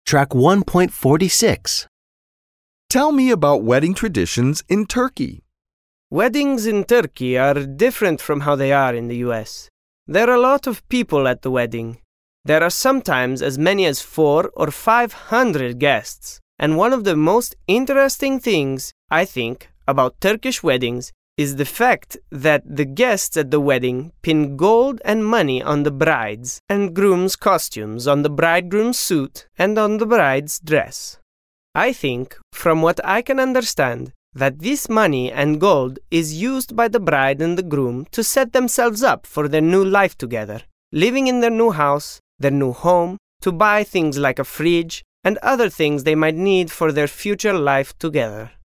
Track 1.46. Tell me about wedding traditions in Turkey. Weddings in Turkey are different from how they are in the US. There are a lot of people at the wedding. There are sometimes as many as 400 or 500 guests. And one of the most interesting things, I think, about Turkish weddings is the fact that the guests at the wedding pin gold and money on the bride's and groom's costumes, on the bridegroom's suit, and on the bride's dress. I think, from what I can understand, that this money and gold is used by the bride and the groom to set themselves up for their new life together, living in their new house, their new home, to buy things like a fridge and other things they might need for their future life together.